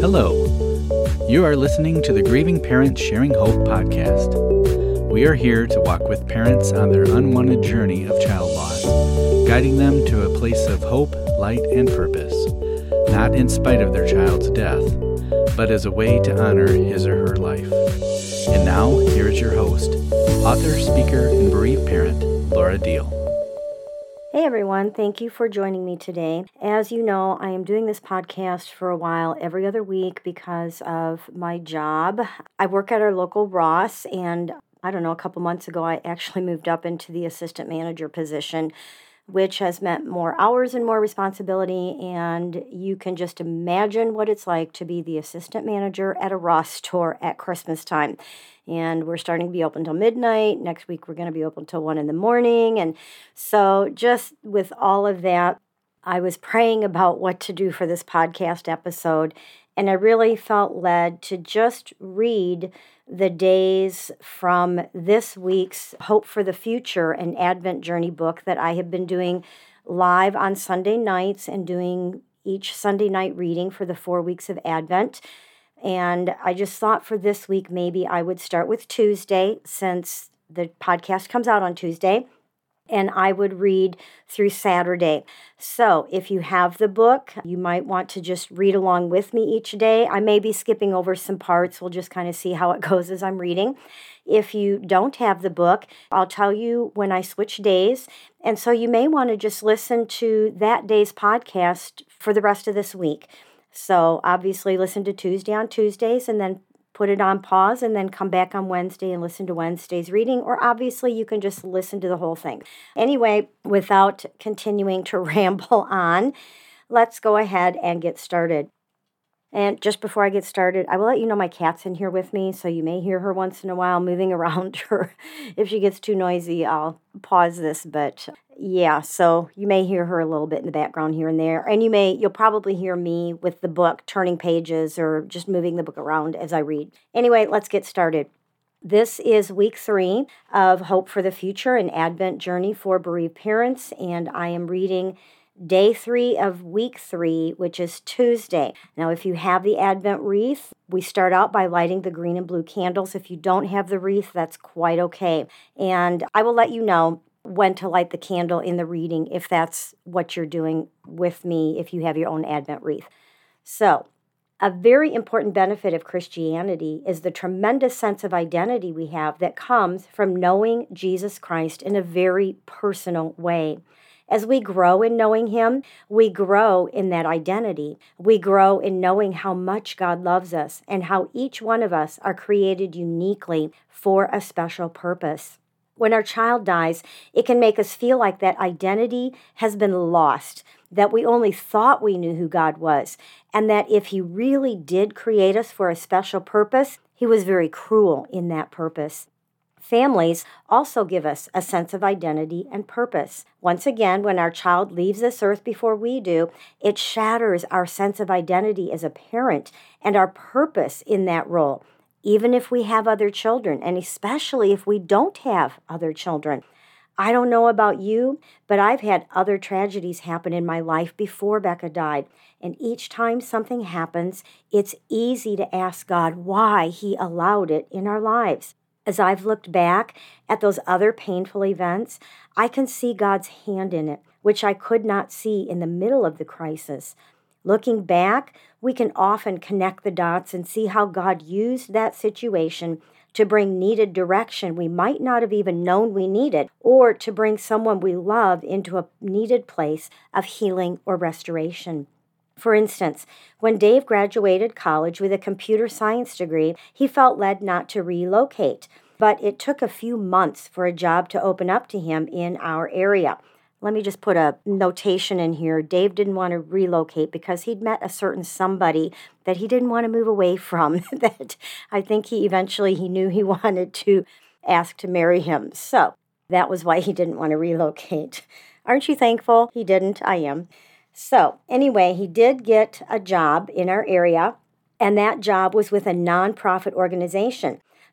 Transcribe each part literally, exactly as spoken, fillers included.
Hello. You are listening to the Grieving Parents Sharing Hope podcast. We are here to walk with parents on their unwanted journey of child loss, guiding them to a place of hope, light, and purpose, not in spite of their child's death, but as a way to honor his or her life. And now, here is your host, author, speaker, and bereaved parent, Laura Deal. Hey everyone, thank you for joining me today. As you know, I am doing this podcast for a while every other week because of my job. I work at our local Ross, and I don't know, a couple months ago I actually moved up into the assistant manager position, which has meant more hours and more responsibility, and you can just imagine what it's like to be the assistant manager at a Ross store at Christmas time. And we're starting to be open till midnight. Next week, we're going to be open till one in the morning. And so just with all of that, I was praying about what to do for this podcast episode. And I really felt led to just read the days from this week's Hope for the Future, an Advent Journey book that I have been doing live on Sunday nights and doing each Sunday night reading for the four weeks of Advent. And I just thought for this week, maybe I would start with Tuesday, since the podcast comes out on Tuesday, and I would read through Saturday. So if you have the book, you might want to just read along with me each day. I may be skipping over some parts. We'll just kind of see how it goes as I'm reading. If you don't have the book, I'll tell you when I switch days. And so you may want to just listen to that day's podcast for the rest of this week. So obviously listen to Tuesday on Tuesdays and then put it on pause and then come back on Wednesday and listen to Wednesday's reading, or obviously you can just listen to the whole thing. Anyway, without continuing to ramble on, let's go ahead and get started. And just before I get started, I will let you know my cat's in here with me, so you may hear her once in a while moving around her. If she gets too noisy, I'll pause this, but yeah, so you may hear her a little bit in the background here and there, and you may, you'll probably hear me with the book turning pages or just moving the book around as I read. Anyway, let's get started. This is week three of Hope for the Future, an Advent Journey for Bereaved Parents, and I am reading day three of week three, which is Tuesday. Now, if you have the Advent wreath, we start out by lighting the green and blue candles. If you don't have the wreath, that's quite okay. And I will let you know when to light the candle in the reading if that's what you're doing with me, if you have your own Advent wreath. So, a very important benefit of Christianity is the tremendous sense of identity we have that comes from knowing Jesus Christ in a very personal way. As we grow in knowing Him, we grow in that identity. We grow in knowing how much God loves us and how each one of us are created uniquely for a special purpose. When our child dies, it can make us feel like that identity has been lost, that we only thought we knew who God was, and that if He really did create us for a special purpose, He was very cruel in that purpose. Families also give us a sense of identity and purpose. Once again, when our child leaves this earth before we do, it shatters our sense of identity as a parent and our purpose in that role, even if we have other children, and especially if we don't have other children. I don't know about you, but I've had other tragedies happen in my life before Becca died, and each time something happens, it's easy to ask God why He allowed it in our lives. As I've looked back at those other painful events, I can see God's hand in it, which I could not see in the middle of the crisis. Looking back, we can often connect the dots and see how God used that situation to bring needed direction we might not have even known we needed, or to bring someone we love into a needed place of healing or restoration. For instance, when Dave graduated college with a computer science degree, he felt led not to relocate, but it took a few months for a job to open up to him in our area. Let me just put a notation in here. Dave didn't want to relocate because he'd met a certain somebody that he didn't want to move away from, that I think he eventually he knew he wanted to ask to marry him. So that was why he didn't want to relocate. Aren't you thankful he didn't? I am. So anyway, he did get a job in our area, and that job was with a nonprofit organization.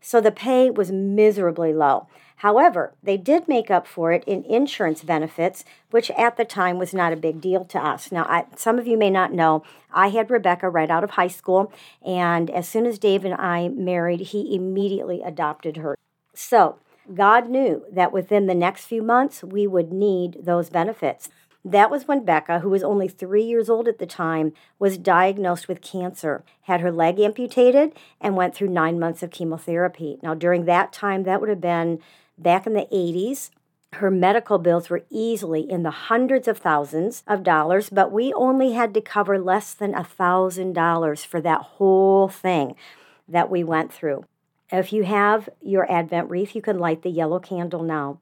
So the pay was miserably low. However, they did make up for it in insurance benefits, which at the time was not a big deal to us. Now, I, some of you may not know, I had Rebecca right out of high school, and as soon as Dave and I married, he immediately adopted her. So God knew that within the next few months, we would need those benefits. That was when Becca, who was only three years old at the time, was diagnosed with cancer, had her leg amputated, and went through nine months of chemotherapy. Now, during that time, that would have been back in the eighties. Her medical bills were easily in the hundreds of thousands of dollars, but we only had to cover less than one thousand dollars for that whole thing that we went through. If you have your Advent wreath, you can light the yellow candle now.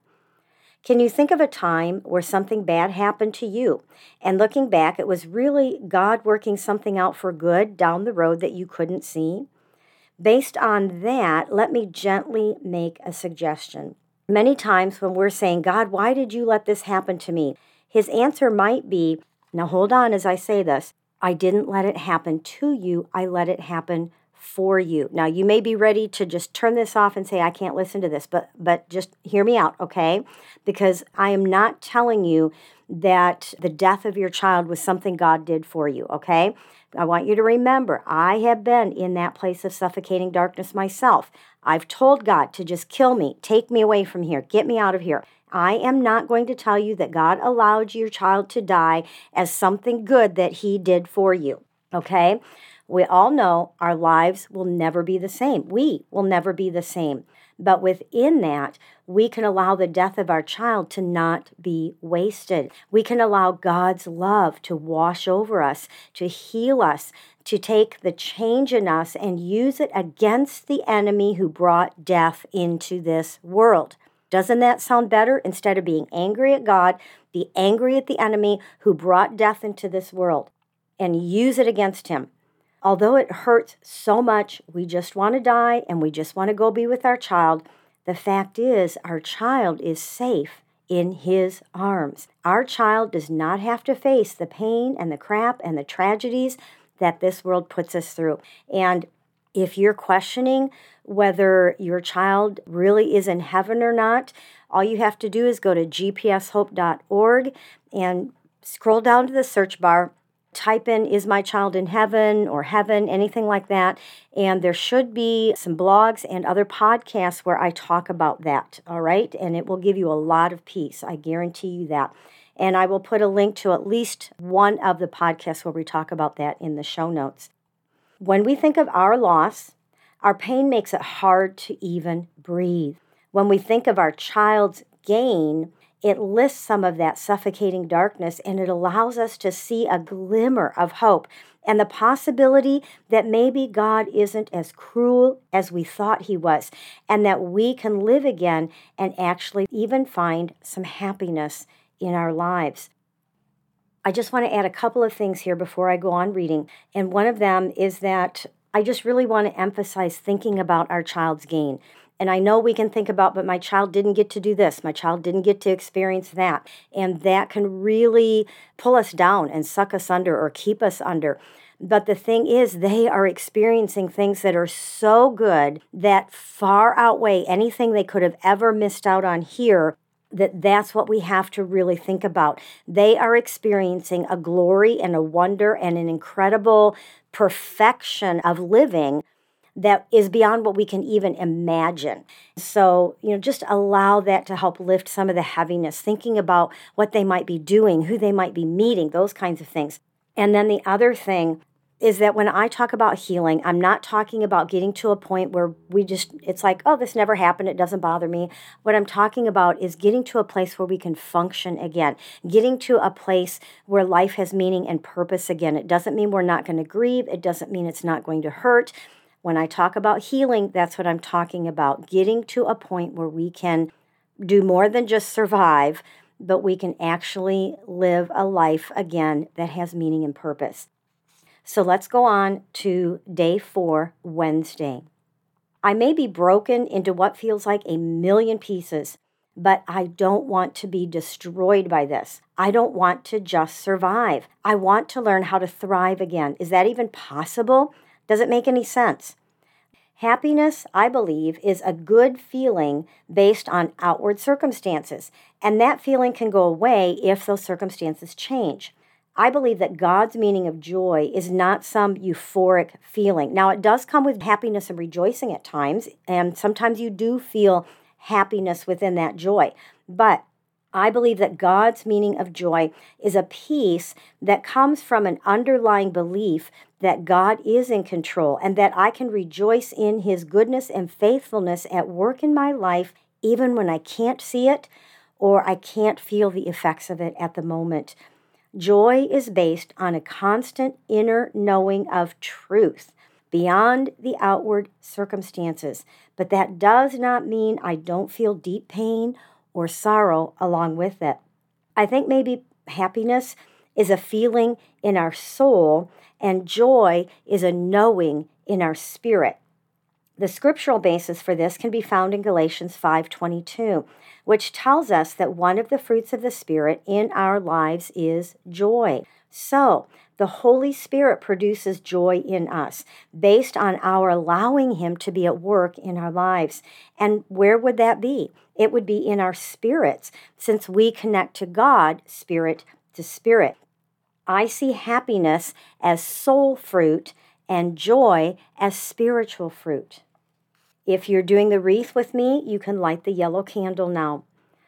Can you think of a time where something bad happened to you? And looking back, it was really God working something out for good down the road that you couldn't see? Based on that, let me gently make a suggestion. Many times when we're saying, God, why did you let this happen to me? His answer might be, now hold on as I say this, I didn't let it happen to you, I let it happen for you. Now, you may be ready to just turn this off and say, I can't listen to this, but but just hear me out, okay? Because I am not telling you that the death of your child was something God did for you, okay? I want you to remember, I have been in that place of suffocating darkness myself. I've told God to just kill me, take me away from here, get me out of here. I am not going to tell you that God allowed your child to die as something good that he did for you, okay? We all know our lives will never be the same. We will never be the same. But within that, we can allow the death of our child to not be wasted. We can allow God's love to wash over us, to heal us, to take the change in us and use it against the enemy who brought death into this world. Doesn't that sound better? Instead of being angry at God, be angry at the enemy who brought death into this world and use it against him. Although it hurts so much, we just want to die and we just want to go be with our child, the fact is our child is safe in his arms. Our child does not have to face the pain and the crap and the tragedies that this world puts us through. And if you're questioning whether your child really is in heaven or not, all you have to do is go to g p s hope dot org and scroll down to the search bar. Type in, is my child in heaven or heaven, anything like that. And there should be some blogs and other podcasts where I talk about that, all right? And it will give you a lot of peace. I guarantee you that. And I will put a link to at least one of the podcasts where we talk about that in the show notes. When we think of our loss, our pain makes it hard to even breathe. When we think of our child's gain, it lifts some of that suffocating darkness and it allows us to see a glimmer of hope and the possibility that maybe God isn't as cruel as we thought he was and that we can live again and actually even find some happiness in our lives. I just want to add a couple of things here before I go on reading. And one of them is that I just really want to emphasize thinking about our child's gain. And I know we can think about, but my child didn't get to do this. My child didn't get to experience that. And that can really pull us down and suck us under or keep us under. But the thing is, they are experiencing things that are so good that far outweigh anything they could have ever missed out on here, that that's what we have to really think about. They are experiencing a glory and a wonder and an incredible perfection of living that is beyond what we can even imagine. So, you know, just allow that to help lift some of the heaviness, thinking about what they might be doing, who they might be meeting, those kinds of things. And then the other thing is that when I talk about healing, I'm not talking about getting to a point where we just, it's like, oh, this never happened, it doesn't bother me. What I'm talking about is getting to a place where we can function again, getting to a place where life has meaning and purpose again. It doesn't mean we're not going to grieve. It doesn't mean it's not going to hurt. When I talk about healing, that's what I'm talking about, getting to a point where we can do more than just survive, but we can actually live a life again that has meaning and purpose. So let's go on to day four, Wednesday. I may be broken into what feels like a million pieces, but I don't want to be destroyed by this. I don't want to just survive. I want to learn how to thrive again. Is that even possible? Does it make any sense? Happiness, I believe, is a good feeling based on outward circumstances, and that feeling can go away if those circumstances change. I believe that God's meaning of joy is not some euphoric feeling. Now, it does come with happiness and rejoicing at times, and sometimes you do feel happiness within that joy. But I believe that God's meaning of joy is a peace that comes from an underlying belief that God is in control and that I can rejoice in His goodness and faithfulness at work in my life, even when I can't see it or I can't feel the effects of it at the moment. Joy is based on a constant inner knowing of truth beyond the outward circumstances. But that does not mean I don't feel deep pain or sorrow along with it. I think maybe happiness is a feeling in our soul, and joy is a knowing in our spirit. The scriptural basis for this can be found in Galatians five twenty-two, which tells us that one of the fruits of the Spirit in our lives is joy. So, the Holy Spirit produces joy in us based on our allowing Him to be at work in our lives. And where would that be? It would be in our spirits, since we connect to God, spirit to spirit. I see happiness as soul fruit and joy as spiritual fruit. If you're doing the wreath with me, you can light the yellow candle now.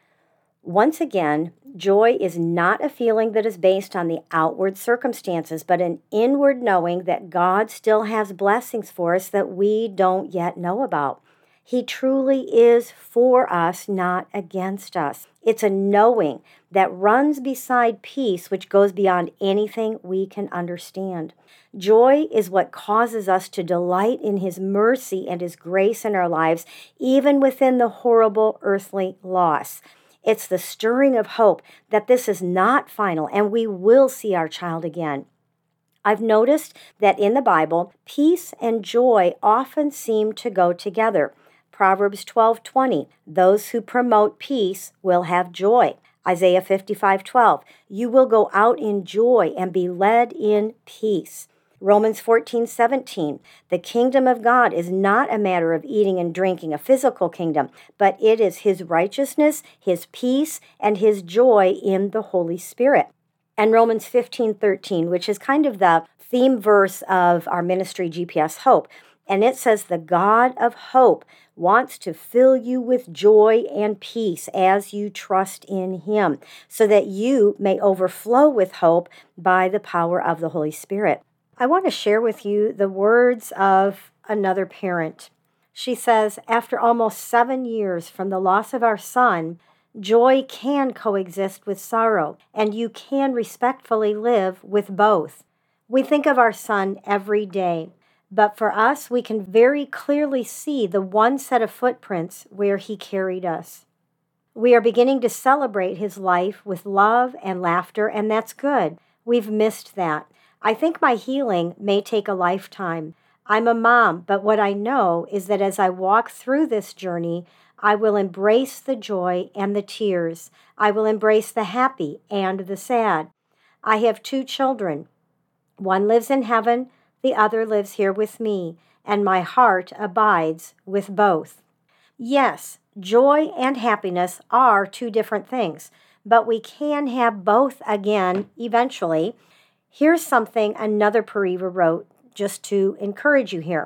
Once again, joy is not a feeling that is based on the outward circumstances, but an inward knowing that God still has blessings for us that we don't yet know about. He truly is for us, not against us. It's a knowing that runs beside peace, which goes beyond anything we can understand. Joy is what causes us to delight in His mercy and His grace in our lives, even within the horrible earthly loss. It's the stirring of hope that this is not final and we will see our child again. I've noticed that in the Bible, peace and joy often seem to go together. Proverbs twelve twenty, those who promote peace will have joy. Isaiah fifty-five twelve, you will go out in joy and be led in peace. Romans fourteen seventeen, the kingdom of God is not a matter of eating and drinking, a physical kingdom, but it is His righteousness, His peace, and His joy in the Holy Spirit. And Romans fifteen thirteen, which is kind of the theme verse of our ministry, G P S Hope, and it says, the God of hope wants to fill you with joy and peace as you trust in Him, so that you may overflow with hope by the power of the Holy Spirit. I want to share with you the words of another parent. She says, after almost seven years from the loss of our son, joy can coexist with sorrow, and you can respectfully live with both. We think of our son every day, but for us, we can very clearly see the one set of footprints where he carried us. We are beginning to celebrate his life with love and laughter, and that's good. We've missed that. I think my healing may take a lifetime. I'm a mom, but what I know is that as I walk through this journey, I will embrace the joy and the tears. I will embrace the happy and the sad. I have two children. One lives in heaven, the other lives here with me, and my heart abides with both. Yes, joy and happiness are two different things, but we can have both again eventually. Here's something another Pariva wrote, just to encourage you here.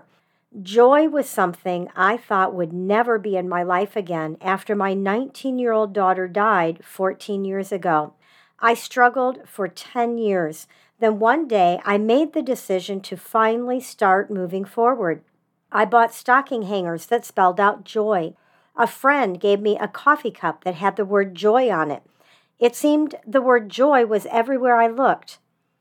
Joy was something I thought would never be in my life again after my nineteen-year-old daughter died fourteen years ago. I struggled for ten years. Then one day, I made the decision to finally start moving forward. I bought stocking hangers that spelled out joy. A friend gave me a coffee cup that had the word joy on it. It seemed the word joy was everywhere I looked.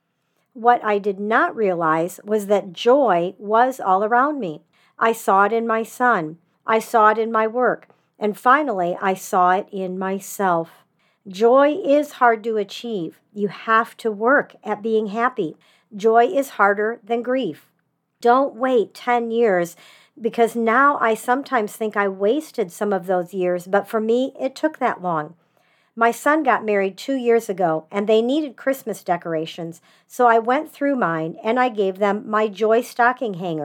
What I did not realize was that joy was all around me. I saw it in my son. I saw it in my work. And finally, I saw it in myself. Joy is hard to achieve. You have to work at being happy. Joy is harder than grief. Don't wait ten years, because now I sometimes think I wasted some of those years, but for me, it took that long. My son got married two years ago, and they needed Christmas decorations, so I went through mine and I gave them my joy stocking hangers.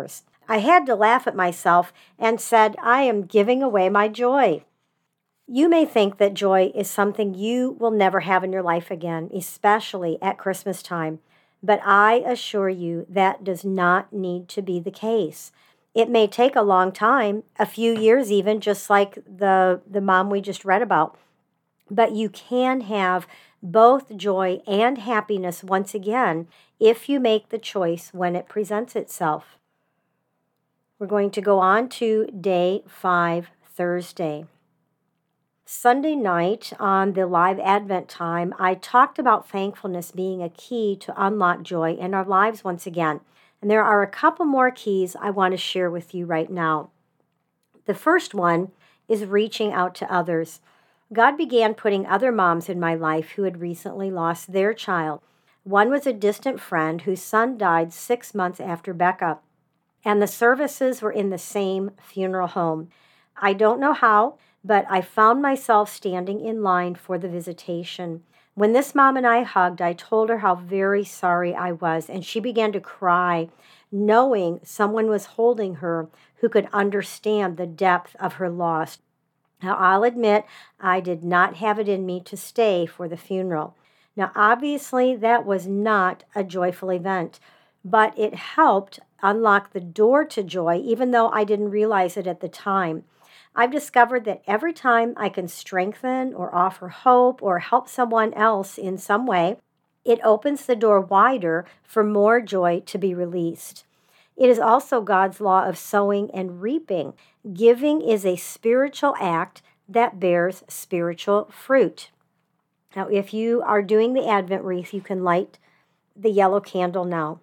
I had to laugh at myself and said, I am giving away my joy. You may think that joy is something you will never have in your life again, especially at Christmas time. But I assure you that does not need to be the case. It may take a long time, a few years even, just like the, the mom we just read about. But you can have both joy and happiness once again if you make the choice when it presents itself. We're going to go on to day five, Thursday. Sunday night on the live Advent time, I talked about thankfulness being a key to unlock joy in our lives once again. And there are a couple more keys I want to share with you right now. The first one is reaching out to others. God began putting other moms in my life who had recently lost their child. One was a distant friend whose son died six months after Becca, and the services were in the same funeral home. I don't know how, but I found myself standing in line for the visitation. When this mom and I hugged, I told her how very sorry I was, and she began to cry, knowing someone was holding her who could understand the depth of her loss. Now, I'll admit, I did not have it in me to stay for the funeral. Now, obviously, that was not a joyful event, but it helped unlock the door to joy, even though I didn't realize it at the time. I've discovered that every time I can strengthen or offer hope or help someone else in some way, it opens the door wider for more joy to be released. It is also God's law of sowing and reaping. Giving is a spiritual act that bears spiritual fruit. Now, if you are doing the Advent wreath, you can light the yellow candle now.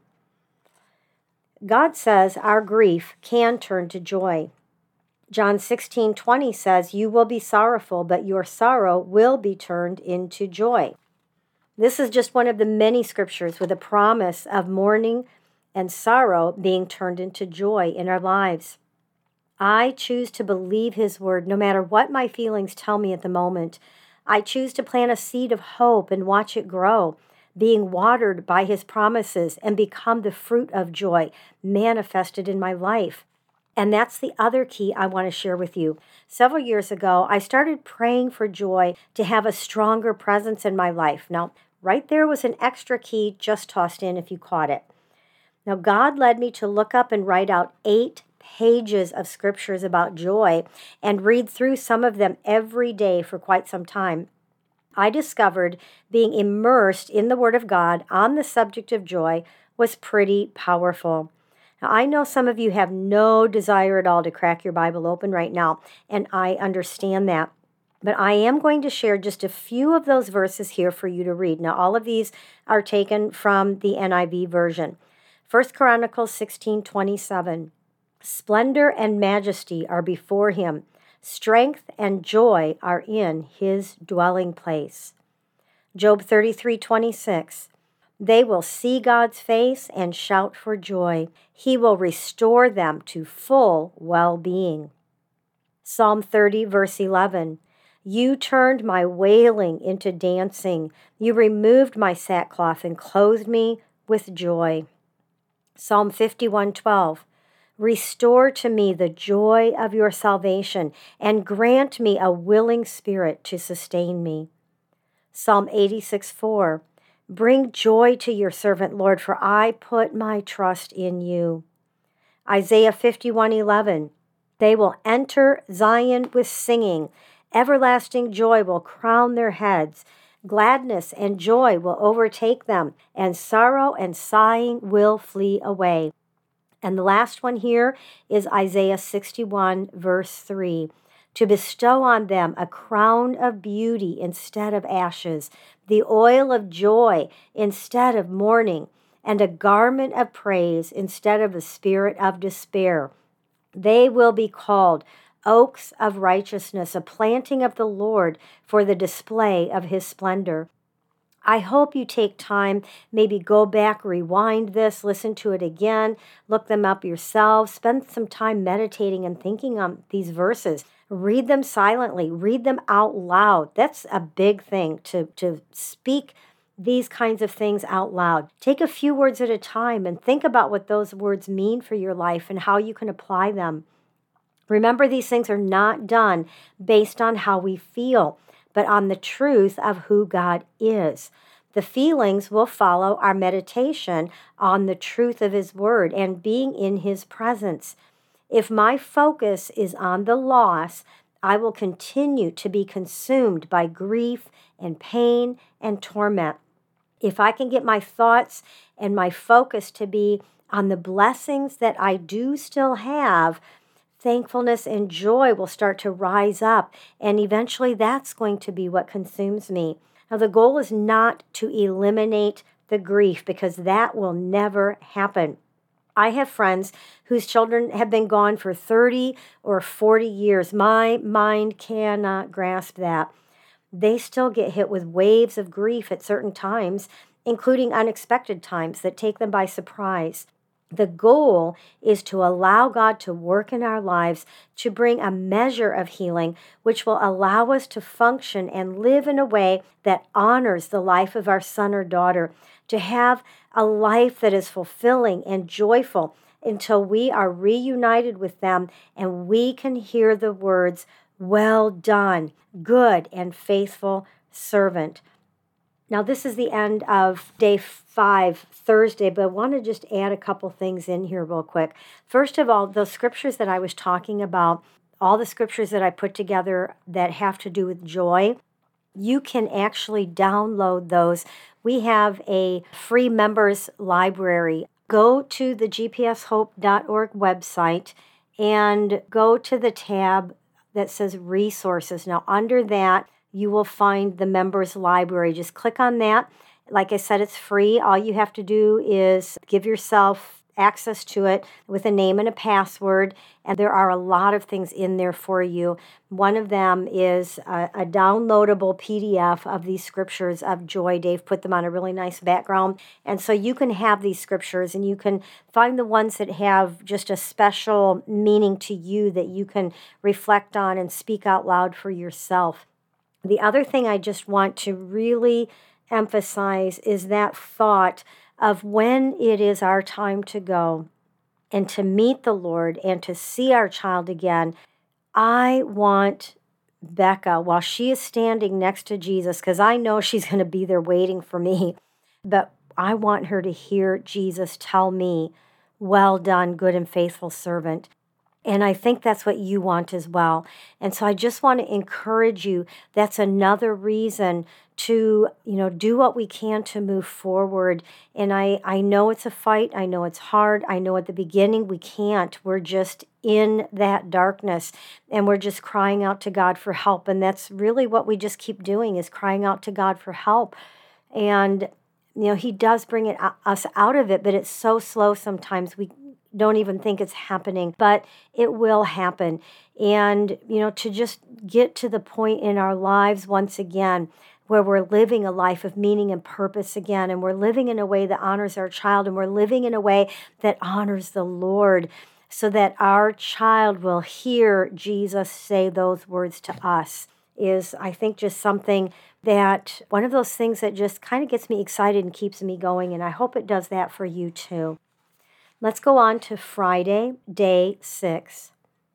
God says our grief can turn to joy. John sixteen twenty says, you will be sorrowful, but your sorrow will be turned into joy. This is just one of the many scriptures with a promise of mourning and sorrow being turned into joy in our lives. I choose to believe his word no matter what my feelings tell me at the moment. I choose to plant a seed of hope and watch it grow, being watered by his promises and become the fruit of joy manifested in my life. And that's the other key I want to share with you. Several years ago, I started praying for joy to have a stronger presence in my life. Now, right there was an extra key just tossed in if you caught it. Now, God led me to look up and write out eight pages of scriptures about joy and read through some of them every day for quite some time. I discovered being immersed in the Word of God on the subject of joy was pretty powerful. Now, I know some of you have no desire at all to crack your Bible open right now, and I understand that. But I am going to share just a few of those verses here for you to read. Now, all of these are taken from the N I V version. First Chronicles sixteen twenty-seven. Splendor and majesty are before him. Strength and joy are in his dwelling place. Job thirty-three twenty-six. They will see God's face and shout for joy. He will restore them to full well-being. Psalm thirty, verse eleven. You turned my wailing into dancing. You removed my sackcloth and clothed me with joy. Psalm fifty-one twelve. Restore to me the joy of your salvation and grant me a willing spirit to sustain me. Psalm eighty-six four. Bring joy to your servant, Lord, for I put my trust in you. Isaiah fifty-one eleven. They will enter Zion with singing. Everlasting joy will crown their heads. Gladness and joy will overtake them, and sorrow and sighing will flee away. And the last one here is Isaiah sixty-one, verse three. To bestow on them a crown of beauty instead of ashes, the oil of joy instead of mourning, and a garment of praise instead of the spirit of despair. They will be called oaks of righteousness, a planting of the Lord for the display of his splendor. I hope you take time, maybe go back, rewind this, listen to it again, look them up yourselves, spend some time meditating and thinking on these verses. Read them silently, read them out loud. That's a big thing, to, to speak these kinds of things out loud. Take a few words at a time and think about what those words mean for your life and how you can apply them. Remember, these things are not done based on how we feel, but on the truth of who God is. The feelings will follow our meditation on the truth of His Word and being in His presence. If my focus is on the loss, I will continue to be consumed by grief and pain and torment. If I can get my thoughts and my focus to be on the blessings that I do still have, thankfulness and joy will start to rise up, and eventually that's going to be what consumes me. Now, the goal is not to eliminate the grief, because that will never happen. I have friends whose children have been gone for thirty or forty years. My mind cannot grasp that. They still get hit with waves of grief at certain times, including unexpected times that take them by surprise. The goal is to allow God to work in our lives to bring a measure of healing, which will allow us to function and live in a way that honors the life of our son or daughter, to have a life that is fulfilling and joyful until we are reunited with them and we can hear the words, "Well done, good and faithful servant." Now, this is the end of day five, Thursday, but I want to just add a couple things in here real quick. First of all, those scriptures that I was talking about, all the scriptures that I put together that have to do with joy, you can actually download those. We have a free members library. Go to the g p s hope dot org website and go to the tab that says resources. Now, under that, you will find the members library. Just click on that. Like I said, it's free. All you have to do is give yourself access to it with a name and a password, and there are a lot of things in there for you. One of them is a, a downloadable P D F of these scriptures of joy. Dave put them on a really nice background, and so you can have these scriptures, and you can find the ones that have just a special meaning to you that you can reflect on and speak out loud for yourself. The other thing I just want to really emphasize is that thought of when it is our time to go and to meet the Lord and to see our child again. I want Becca, while she is standing next to Jesus, because I know she's going to be there waiting for me, but I want her to hear Jesus tell me, "Well done, good and faithful servant." And I think that's what you want as well. And so I just want to encourage you. That's another reason to, you know, do what we can to move forward. And I, I know it's a fight. I know it's hard. I know at the beginning we can't. We're just in that darkness and we're just crying out to God for help. And that's really what we just keep doing, is crying out to God for help. And, you know, He does bring it us out of it, but it's so slow sometimes. We don't even think it's happening, but it will happen. And, you know, to just get to the point in our lives once again where we're living a life of meaning and purpose again, and we're living in a way that honors our child, and we're living in a way that honors the Lord, so that our child will hear Jesus say those words to us, is, I think, just something that, one of those things that just kind of gets me excited and keeps me going, and I hope it does that for you too. Let's go on to Friday, day six.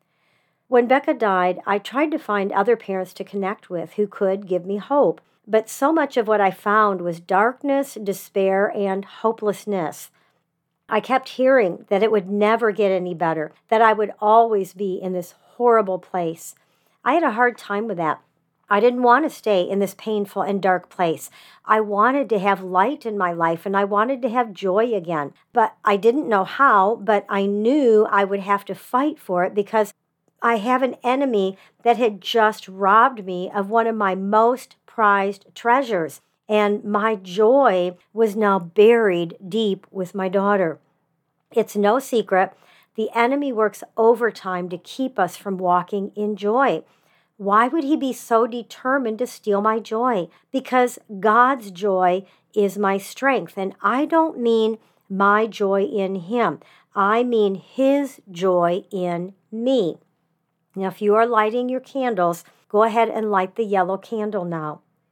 When Becca died, I tried to find other parents to connect with who could give me hope, but so much of what I found was darkness, despair, and hopelessness. I kept hearing that it would never get any better, that I would always be in this horrible place. I had a hard time with that. I didn't want to stay in this painful and dark place. I wanted to have light in my life, and I wanted to have joy again. But I didn't know how, but I knew I would have to fight for it, because I have an enemy that had just robbed me of one of my most prized treasures. And my joy was now buried deep with my daughter. It's no secret, the enemy works overtime to keep us from walking in joy. Why would he be so determined to steal my joy? Because God's joy is my strength. And I don't mean my joy in Him. I mean His joy in me. Now, if you are lighting your candles, go ahead and light the yellow candle now.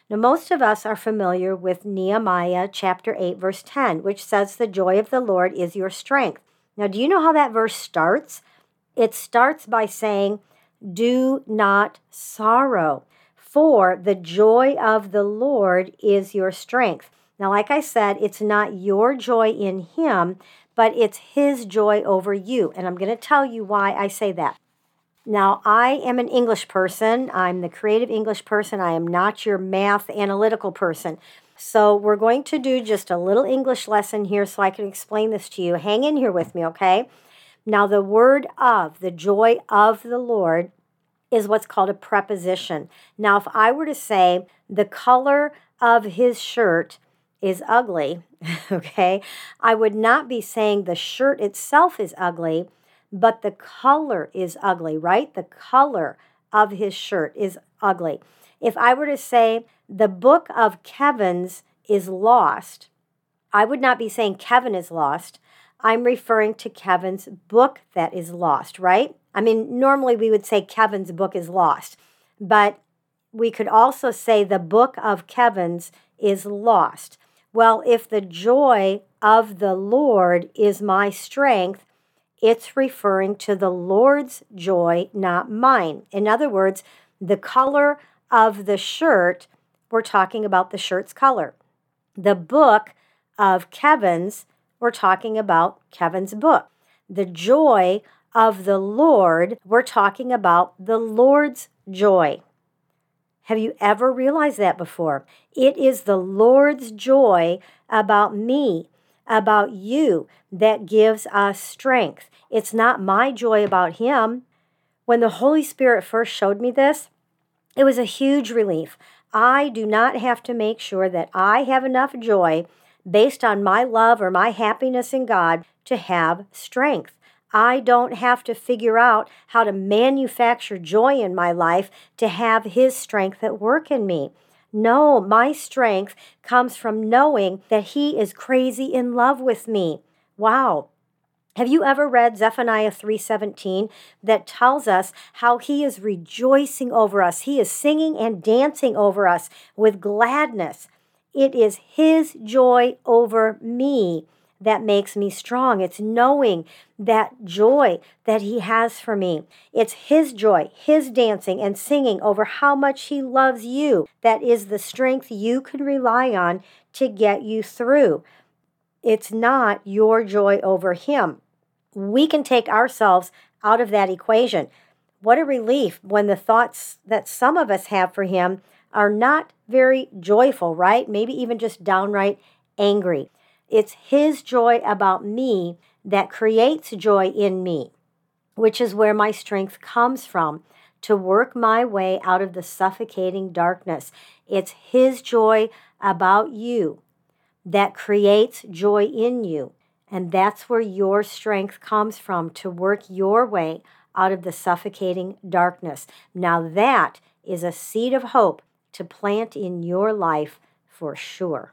Now, most of us are familiar with Nehemiah chapter eight, verse ten, which says, "The joy of the Lord is your strength." Now, do you know how that verse starts? It starts by saying, "Do not sorrow, for the joy of the Lord is your strength." Now, like I said, it's not your joy in Him, but it's His joy over you. And I'm going to tell you why I say that. Now, I am an English person. I'm the creative English person. I am not your math analytical person. So we're going to do just a little English lesson here so I can explain this to you. Hang in here with me, okay? Now, the word of, the joy of the Lord, is what's called a preposition. Now, if I were to say the color of his shirt is ugly, okay, I would not be saying the shirt itself is ugly, but the color is ugly, right? The color of his shirt is ugly. If I were to say the book of Kevin's is lost, I would not be saying Kevin is lost. I'm referring to Kevin's book that is lost, right? I mean, normally we would say Kevin's book is lost, but we could also say the book of Kevin's is lost. Well, if the joy of the Lord is my strength, it's referring to the Lord's joy, not mine. In other words, the color of the shirt, we're talking about the shirt's color. The book of Kevin's, we're talking about Kevin's book. The joy of the Lord, we're talking about the Lord's joy. Have you ever realized that before? It is the Lord's joy about me, about you, that gives us strength. It's not my joy about Him. When the Holy Spirit first showed me this, it was a huge relief. I do not have to make sure that I have enough joy based on my love or my happiness in God to have strength. I don't have to figure out how to manufacture joy in my life to have His strength at work in me. No, my strength comes from knowing that He is crazy in love with me. Wow. Have you ever read Zephaniah three seventeen that tells us how He is rejoicing over us? He is singing and dancing over us with gladness. It is His joy over me that makes me strong. It's knowing that joy that He has for me. It's His joy, His dancing and singing over how much He loves you. That is the strength you can rely on to get you through. It's not your joy over Him. We can take ourselves out of that equation. What a relief when the thoughts that some of us have for Him are not very joyful, right? Maybe even just downright angry. It's His joy about me that creates joy in me, which is where my strength comes from to work my way out of the suffocating darkness. It's His joy about you that creates joy in you. And that's where your strength comes from, to work your way out of the suffocating darkness. Now that is a seed of hope to plant in your life for sure.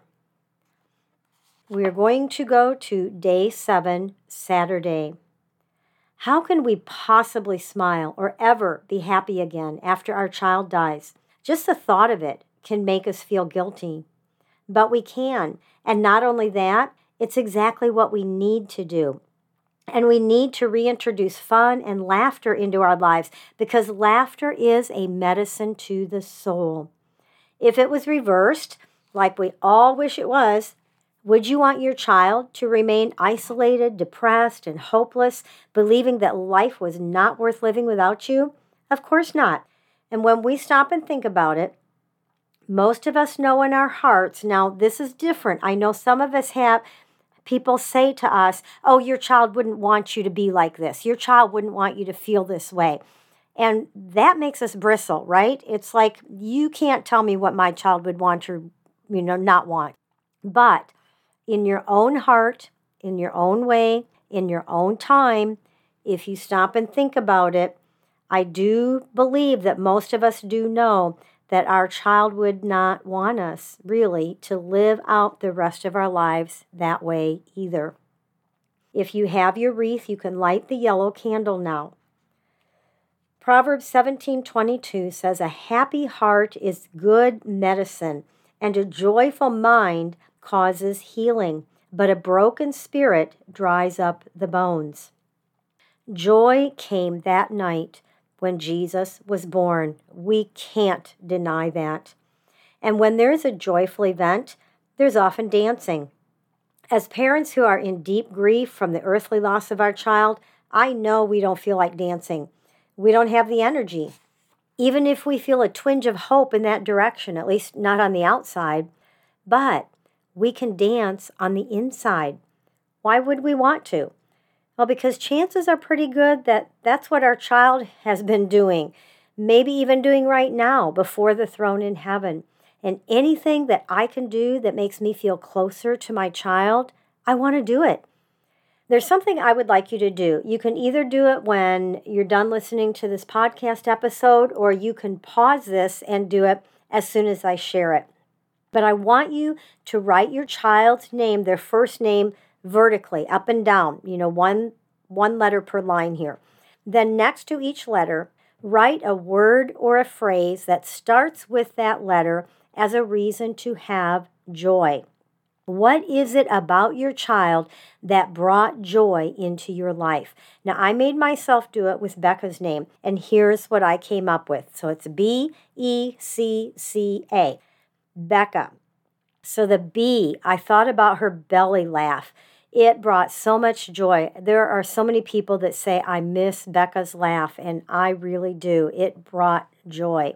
We are going to go to day seven, Saturday. How can we possibly smile or ever be happy again after our child dies? Just the thought of it can make us feel guilty. But we can. And not only that, it's exactly what we need to do. And we need to reintroduce fun and laughter into our lives because laughter is a medicine to the soul. If it was reversed, like we all wish it was, would you want your child to remain isolated, depressed, and hopeless, believing that life was not worth living without you? Of course not. And when we stop and think about it, most of us know in our hearts, now this is different. I know some of us have people say to us, oh, your child wouldn't want you to be like this. Your child wouldn't want you to feel this way. And that makes us bristle, right? It's like, you can't tell me what my child would want or, you know, not want. But in your own heart, in your own way, in your own time, if you stop and think about it, I do believe that most of us do know that our child would not want us, really, to live out the rest of our lives that way either. If you have your wreath, you can light the yellow candle now. Proverbs seventeen twenty-two says, "A happy heart is good medicine, and a joyful mind causes healing, but a broken spirit dries up the bones." Joy came that night when Jesus was born. We can't deny that. And when there's a joyful event, there's often dancing. As parents who are in deep grief from the earthly loss of our child, I know we don't feel like dancing. We don't have the energy. Even if we feel a twinge of hope in that direction, at least not on the outside, but we can dance on the inside. Why would we want to? Well, because chances are pretty good that that's what our child has been doing, maybe even doing right now before the throne in heaven. And anything that I can do that makes me feel closer to my child, I want to do it. There's something I would like you to do. You can either do it when you're done listening to this podcast episode, or you can pause this and do it as soon as I share it. But I want you to write your child's name, their first name, vertically, up and down, you know, one, one letter per line here. Then next to each letter, write a word or a phrase that starts with that letter as a reason to have joy. What is it about your child that brought joy into your life? Now, I made myself do it with Becca's name, and here's what I came up with. So it's B E C C A, Becca. So the B, I thought about her belly laugh. It brought so much joy. There are so many people that say, I miss Becca's laugh, and I really do. It brought joy.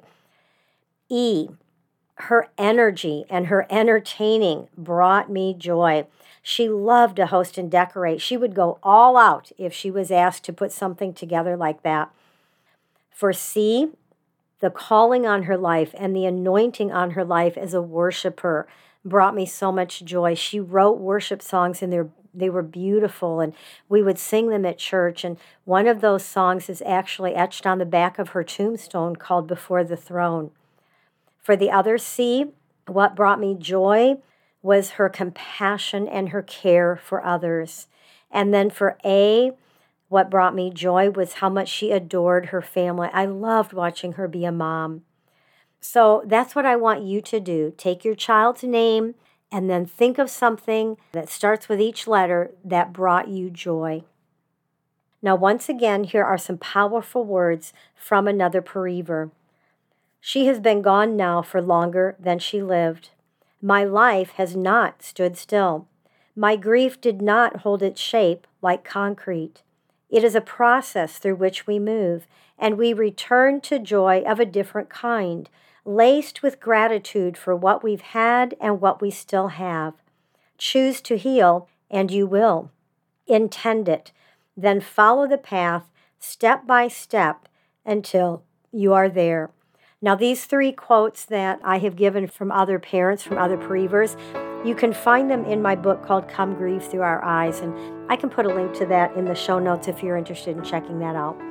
E, her energy and her entertaining brought me joy. She loved to host and decorate. She would go all out if she was asked to put something together like that. For C, the calling on her life and the anointing on her life as a worshiper brought me so much joy. She wrote worship songs, and they're, they were beautiful, and we would sing them at church. And one of those songs is actually etched on the back of her tombstone, called Before the Throne. For the other C, what brought me joy was her compassion and her care for others. And then for A, what brought me joy was how much she adored her family. I loved watching her be a mom. So that's what I want you to do. Take your child's name and then think of something that starts with each letter that brought you joy. Now, once again, here are some powerful words from another bereaver. She has been gone now for longer than she lived. My life has not stood still. My grief did not hold its shape like concrete. It is a process through which we move, and we return to joy of a different kind, laced with gratitude for what we've had and what we still have. Choose to heal, and you will. Intend it, then follow the path step by step until you are there. Now, these three quotes that I have given from other parents, from other bereavers, you can find them in my book called Come Grieve Through Our Eyes, and I can put a link to that in the show notes if you're interested in checking that out.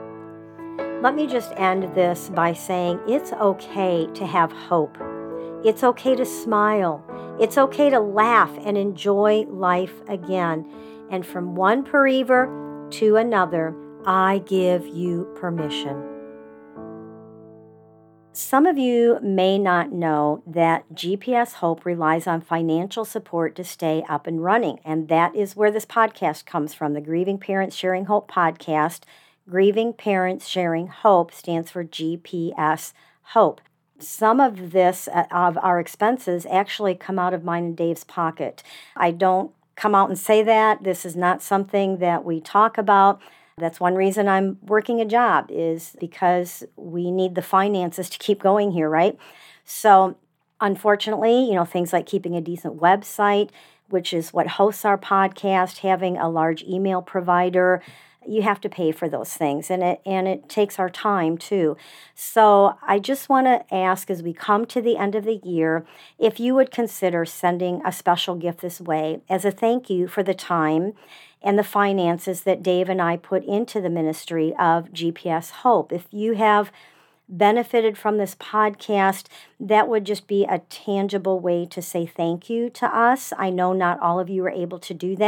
Let me just end this by saying it's okay to have hope. It's okay to smile. It's okay to laugh and enjoy life again. And from one bereaver to another, I give you permission. Some of you may not know that G P S Hope relies on financial support to stay up and running, and that is where this podcast comes from, the Grieving Parents Sharing Hope podcast. Grieving Parents Sharing Hope stands for G P S Hope. Some of this, uh, of our expenses, actually come out of mine and Dave's pocket. I don't come out and say that. This is not something that we talk about. That's one reason I'm working a job, is because we need the finances to keep going here, right? So unfortunately, you know, things like keeping a decent website, which is what hosts our podcast, having a large email provider, you have to pay for those things, and it and it takes our time too. So I just want to ask, as we come to the end of the year, if you would consider sending a special gift this way as a thank you for the time and the finances that Dave and I put into the ministry of G P S Hope. If you have benefited from this podcast, that would just be a tangible way to say thank you to us. I know not all of you are able to do that.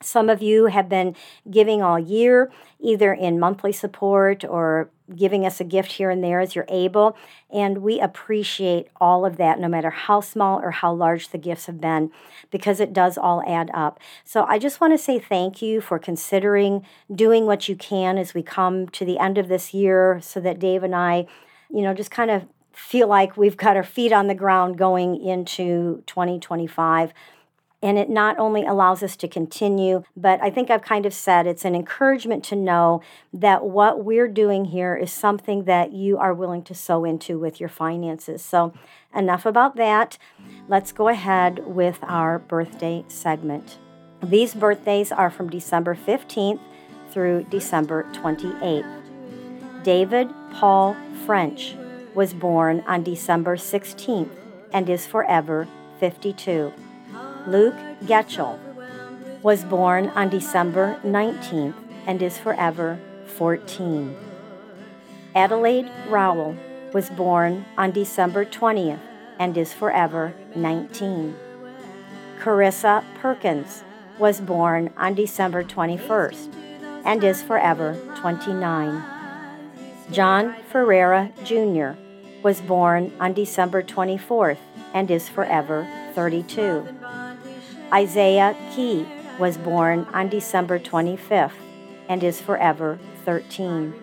Some of you have been giving all year, either in monthly support or giving us a gift here and there as you're able. And we appreciate all of that, no matter how small or how large the gifts have been, because it does all add up. So I just want to say thank you for considering doing what you can as we come to the end of this year, so that Dave and I, you know, just kind of feel like we've got our feet on the ground going into twenty twenty-five. And it not only allows us to continue, but I think I've kind of said it's an encouragement to know that what we're doing here is something that you are willing to sow into with your finances. So enough about that. Let's go ahead with our birthday segment. These birthdays are from December fifteenth through December twenty-eighth. David Paul French was born on December sixteenth and is forever fifty-two. Luke Getchell was born on December nineteenth and is forever fourteen. Adelaide Rowell was born on December twentieth and is forever nineteen. Carissa Perkins was born on December twenty-first and is forever twenty-nine. John Ferreira Junior was born on December twenty-fourth and is forever thirty-two. Isaiah Key was born on December twenty-fifth and is forever thirteen.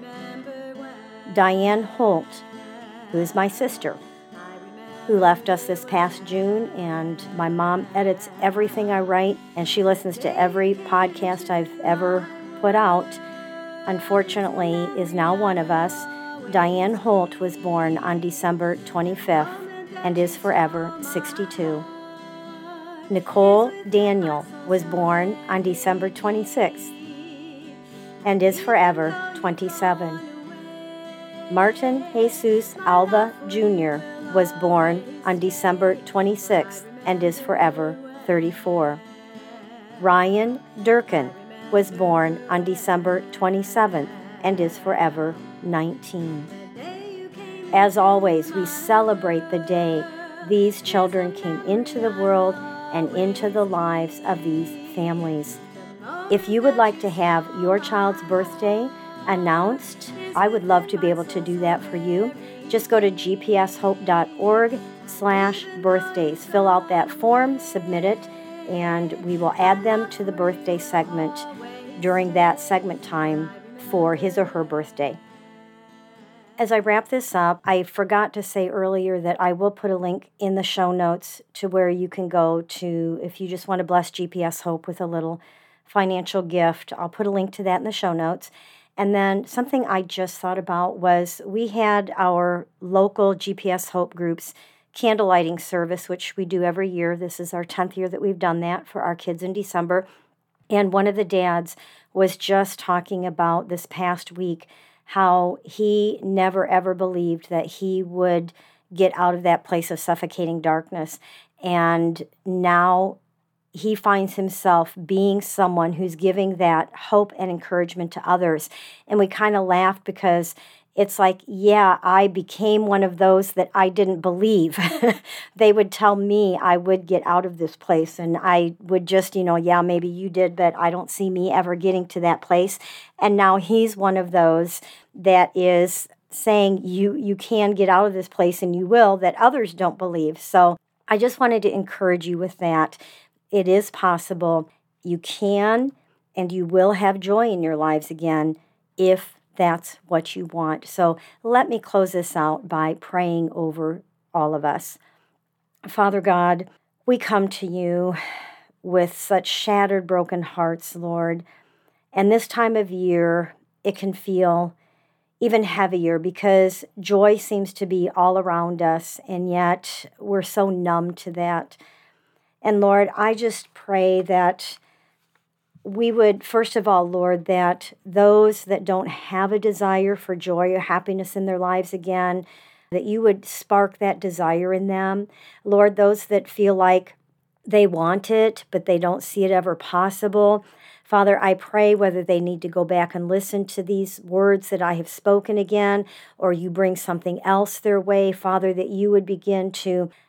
Diane Holt, who is my sister, who left us this past June, and my mom edits everything I write, and she listens to every podcast I've ever put out, unfortunately is now one of us. Diane Holt was born on December twenty-fifth and is forever sixty-two. Nicole Daniel was born on December twenty-sixth and is forever twenty-seven. Martin Jesus Alva Junior was born on December twenty-sixth and is forever thirty-four. Ryan Durkin was born on December twenty-seventh and is forever nineteen. As always, we celebrate the day these children came into the world and into the lives of these families. If you would like to have your child's birthday announced, I would love to be able to do that for you. Just go to g p s hope dot org slash birthdays. Fill out that form, submit it, and we will add them to the birthday segment during that segment time for his or her birthday. As I wrap this up, I forgot to say earlier that I will put a link in the show notes to where you can go to, if you just want to bless G P S Hope with a little financial gift. I'll put a link to that in the show notes. And then something I just thought about was we had our local G P S Hope groups candlelighting service, which we do every year. This is our tenth year that we've done that for our kids in December. And one of the dads was just talking about this past week how he never ever believed that he would get out of that place of suffocating darkness. And now he finds himself being someone who's giving that hope and encouragement to others. And we kind of laughed because it's like, yeah, I became one of those that I didn't believe. They would tell me I would get out of this place, and I would just, you know, yeah, maybe you did, but I don't see me ever getting to that place. And now he's one of those that is saying you you can get out of this place, and you will, that others don't believe. So I just wanted to encourage you with that. It is possible. You can and you will have joy in your lives again if that's what you want. So let me close this out by praying over all of us. Father God, we come to you with such shattered, broken hearts, Lord. And this time of year, it can feel even heavier because joy seems to be all around us, and yet we're so numb to that. And Lord, I just pray that we would, first of all, Lord, that those that don't have a desire for joy or happiness in their lives again, that you would spark that desire in them. Lord, those that feel like they want it, but they don't see it ever possible. Father, I pray whether they need to go back and listen to these words that I have spoken again, or you bring something else their way, Father, that you would begin to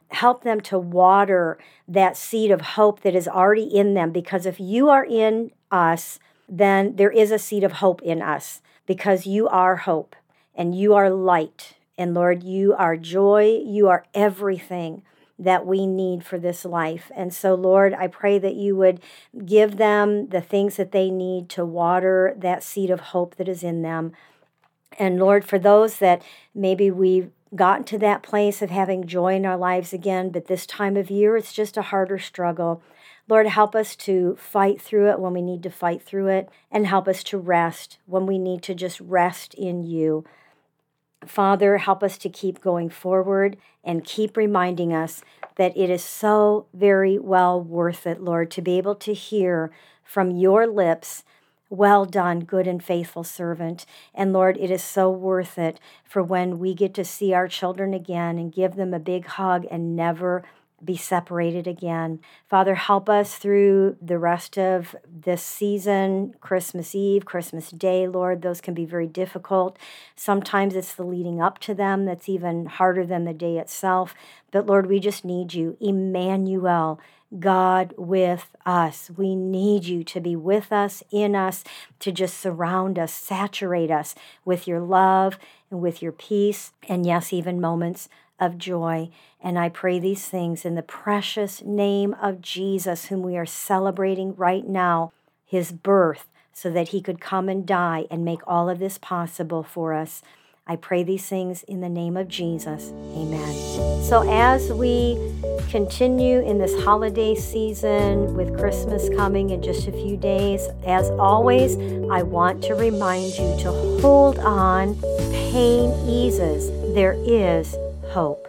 help them to water that seed of hope that is already in them, because if you are in us, then there is a seed of hope in us, because you are hope and you are light. And Lord, you are joy. You are everything that we need for this life. And so, Lord, I pray that you would give them the things that they need to water that seed of hope that is in them. And Lord, for those that maybe we've gotten to that place of having joy in our lives again, but this time of year, it's just a harder struggle. Lord, help us to fight through it when we need to fight through it, and help us to rest when we need to just rest in you. Father, help us to keep going forward and keep reminding us that it is so very well worth it, Lord, to be able to hear from your lips, "Well done, good and faithful servant." And Lord, it is so worth it for when we get to see our children again and give them a big hug and never be separated again. Father, help us through the rest of this season, Christmas Eve, Christmas Day, Lord. Those can be very difficult. Sometimes it's the leading up to them that's even harder than the day itself. But Lord, we just need you, Emmanuel, God with us. We need you to be with us, in us, to just surround us, saturate us with your love and with your peace, and yes, even moments of joy. And I pray these things in the precious name of Jesus, whom we are celebrating right now, his birth, so that he could come and die and make all of this possible for us. I pray these things in the name of Jesus. Amen. So as we continue in this holiday season with Christmas coming in just a few days, as always, I want to remind you to hold on. Pain eases. There is hope.